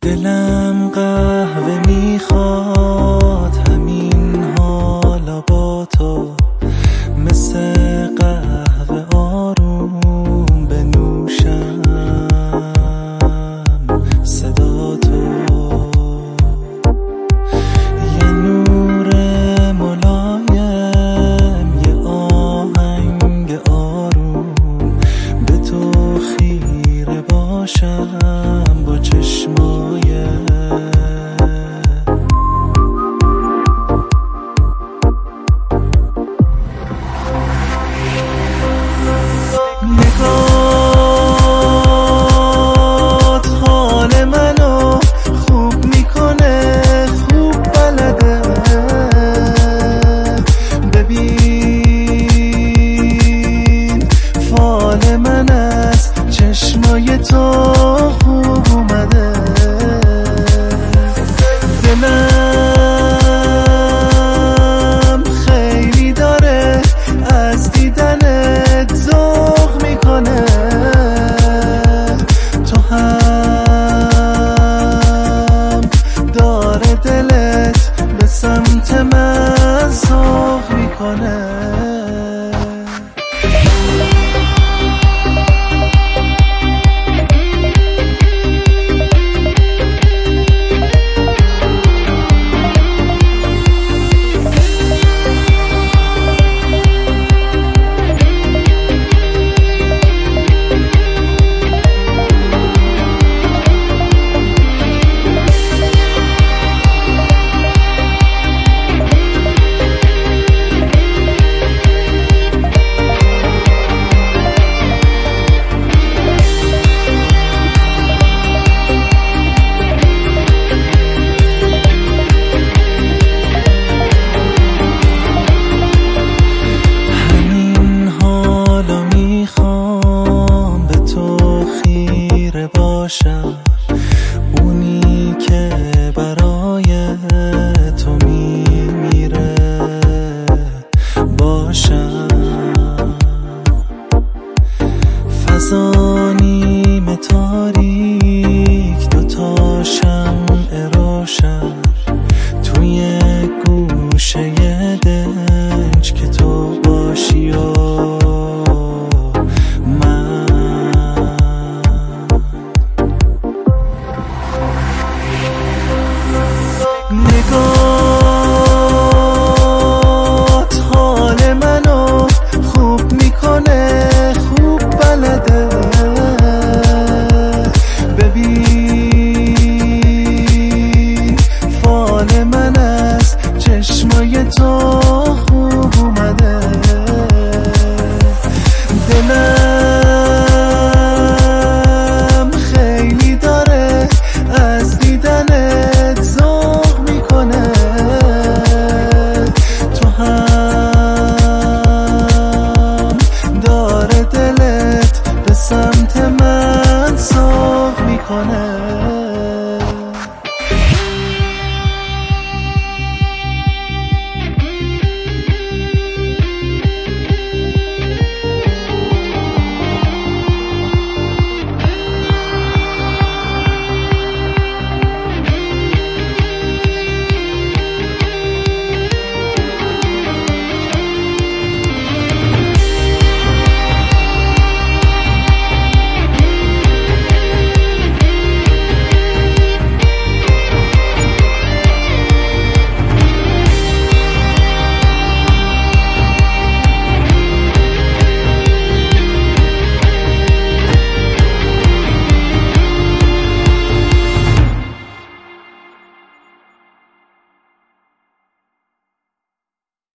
دلم قهوه میخواد، همین حالا با تو، مثل قهوه آروم بنوشم صدا تو. یه نور ملایم، یه آهنگ آروم، به تو خیره باشم با چشمای نگات. حال منو خوب میکنه، خوب بلده. ببین فال من از چشمای تو خوب اومده. دلم خیلی داره از دیدنت ذوق میکنه. تو هم داره دلت به سمت من ذوق میکنه. اونی که برای تو